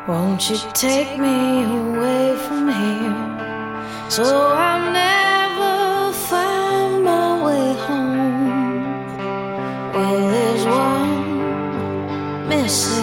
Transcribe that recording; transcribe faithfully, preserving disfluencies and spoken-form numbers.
Won't you take me away from here so I'll never find my way home? Well, there's one missing.